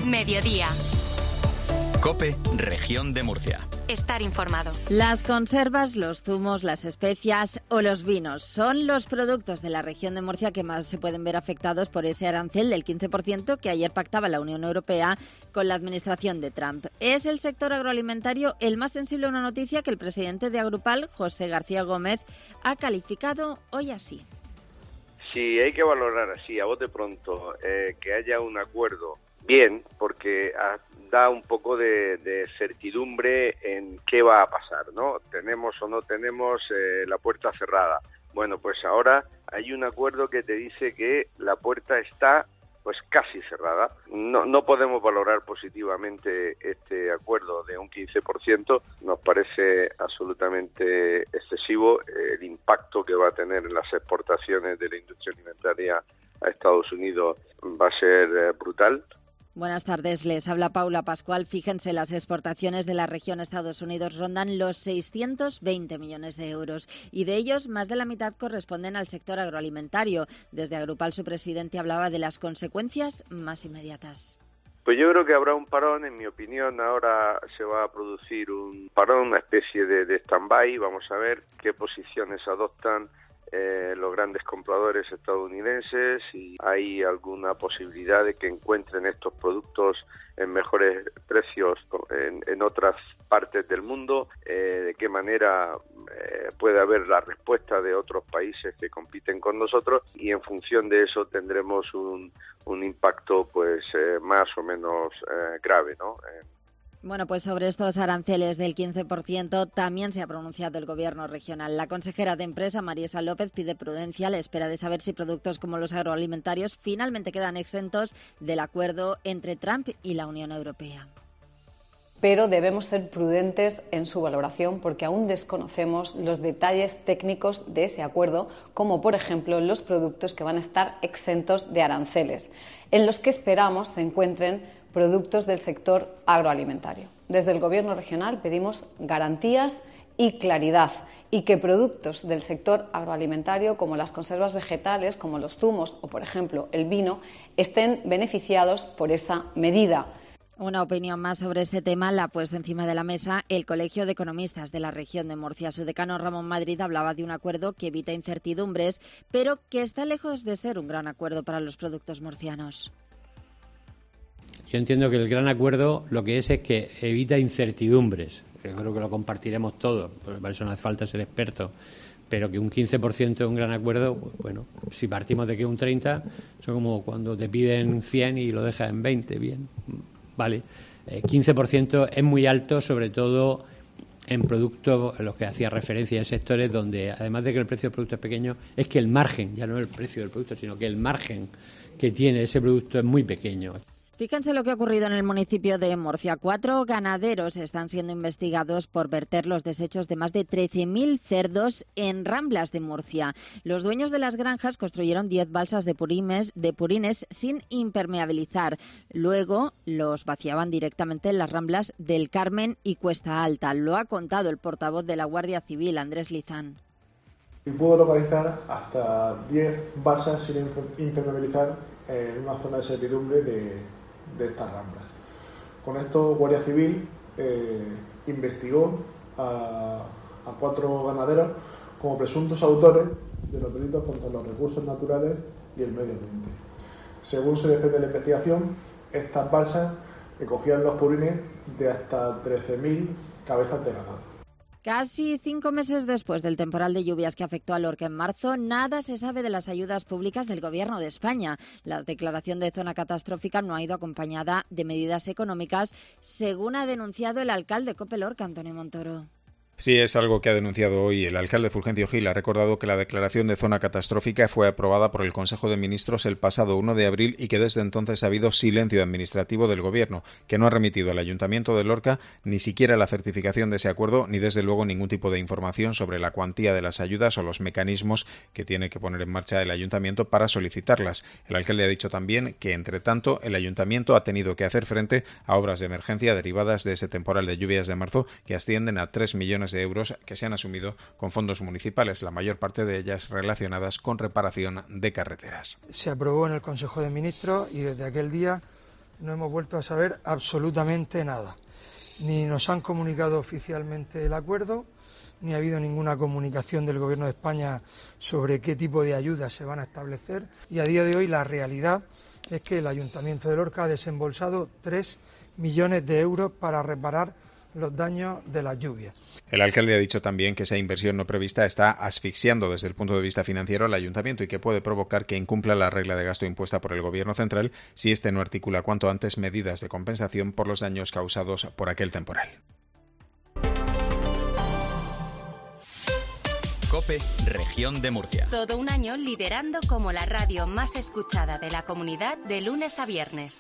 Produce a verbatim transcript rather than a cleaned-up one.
Mediodía. COPE, Región de Murcia. Estar informado. Las conservas, los zumos, las especias o los vinos son los productos de la región de Murcia que más se pueden ver afectados por ese arancel del quince por ciento que ayer pactaba la Unión Europea con la administración de Trump. Es el sector agroalimentario el más sensible a una noticia que el presidente de Agrupal, José García Gómez, ha calificado hoy así. Sí, hay que valorar así, a bote pronto, eh, que haya un acuerdo. Bien, porque da un poco de, de certidumbre en qué va a pasar, ¿no? Tenemos o no tenemos eh, la puerta cerrada. Bueno, pues ahora hay un acuerdo que te dice que la puerta está pues casi cerrada. No, no podemos valorar positivamente este acuerdo de un quince por ciento. Nos parece absolutamente excesivo el impacto que va a tener en las exportaciones de la industria alimentaria a Estados Unidos. Va a ser eh, brutal. Buenas tardes, les habla Paula Pascual. Fíjense, las exportaciones de la región Estados Unidos rondan los seiscientos veinte millones de euros y de ellos más de la mitad corresponden al sector agroalimentario. Desde Agrupal su presidente hablaba de las consecuencias más inmediatas. Pues yo creo que habrá un parón, en mi opinión ahora se va a producir un parón, una especie de, de stand-by. Vamos a ver qué posiciones adoptan Eh, los grandes compradores estadounidenses, si hay alguna posibilidad de que encuentren estos productos en mejores precios en, en otras partes del mundo, eh, de qué manera eh, puede haber la respuesta de otros países que compiten con nosotros y en función de eso tendremos un, un impacto pues eh, más o menos eh, grave, ¿no? Eh, Bueno, pues sobre estos aranceles del quince por ciento también se ha pronunciado el Gobierno regional. La consejera de Empresa, Mariesa López, pide prudencia a la espera de saber si productos como los agroalimentarios finalmente quedan exentos del acuerdo entre Trump y la Unión Europea. Pero debemos ser prudentes en su valoración porque aún desconocemos los detalles técnicos de ese acuerdo, como por ejemplo los productos que van a estar exentos de aranceles, en los que esperamos se encuentren productos del sector agroalimentario. Desde el Gobierno regional pedimos garantías y claridad y que productos del sector agroalimentario como las conservas vegetales, como los zumos o, por ejemplo, el vino, estén beneficiados por esa medida. Una opinión más sobre este tema la ha puesto encima de la mesa el Colegio de Economistas de la región de Murcia. Su decano Ramón Madrid hablaba de un acuerdo que evita incertidumbres, pero que está lejos de ser un gran acuerdo para los productos murcianos. Yo entiendo que el gran acuerdo lo que es es que evita incertidumbres. Yo creo que lo compartiremos todos, porque para eso no hace falta ser experto. Pero que un quince por ciento es un gran acuerdo, bueno, si partimos de que un treinta por ciento, eso como cuando te piden cien y lo dejas en veinte, bien, vale. Eh, quince por ciento es muy alto, sobre todo en productos en los que hacía referencia en sectores donde, además de que el precio del producto es pequeño, es que el margen, ya no el precio del producto, sino que el margen que tiene ese producto es muy pequeño. Fíjense lo que ha ocurrido en el municipio de Murcia. Cuatro ganaderos están siendo investigados por verter los desechos de más de trece mil cerdos en Ramblas de Murcia. Los dueños de las granjas construyeron diez balsas de, purimes, de purines sin impermeabilizar. Luego los vaciaban directamente en las Ramblas del Carmen y Cuesta Alta. Lo ha contado el portavoz de la Guardia Civil, Andrés Lizán. Y pudo localizar hasta diez balsas sin impermeabilizar en una zona de servidumbre de... de estas ramblas. Con esto Guardia Civil eh, investigó a, a cuatro ganaderos como presuntos autores de los delitos contra los recursos naturales y el medio ambiente. Según se desprende de la investigación, estas balsas recogían los purines de hasta trece mil cabezas de ganado. Casi cinco meses después del temporal de lluvias que afectó a Lorca en marzo, nada se sabe de las ayudas públicas del Gobierno de España. La declaración de zona catastrófica no ha ido acompañada de medidas económicas, según ha denunciado el alcalde COPE Lorca, Antonio Montoro. Sí, es algo que ha denunciado hoy el alcalde Fulgencio Gil. Ha recordado que la declaración de zona catastrófica fue aprobada por el Consejo de Ministros el pasado uno de abril y que desde entonces ha habido silencio administrativo del Gobierno, que no ha remitido al Ayuntamiento de Lorca ni siquiera la certificación de ese acuerdo, ni desde luego ningún tipo de información sobre la cuantía de las ayudas o los mecanismos que tiene que poner en marcha el Ayuntamiento para solicitarlas. El alcalde ha dicho también que, entre tanto, el Ayuntamiento ha tenido que hacer frente a obras de emergencia derivadas de ese temporal de lluvias de marzo que ascienden a tres millones de euros que se han asumido con fondos municipales, la mayor parte de ellas relacionadas con reparación de carreteras. Se aprobó en el Consejo de Ministros y desde aquel día no hemos vuelto a saber absolutamente nada. Ni nos han comunicado oficialmente el acuerdo, ni ha habido ninguna comunicación del Gobierno de España sobre qué tipo de ayudas se van a establecer. Y a día de hoy la realidad es que el Ayuntamiento de Lorca ha desembolsado tres millones de euros para reparar los daños de las lluvias. El alcalde ha dicho también que esa inversión no prevista está asfixiando desde el punto de vista financiero al ayuntamiento y que puede provocar que incumpla la regla de gasto impuesta por el Gobierno central si éste no articula cuanto antes medidas de compensación por los daños causados por aquel temporal. COPE, Región de Murcia. Todo un año liderando como la radio más escuchada de la comunidad de lunes a viernes.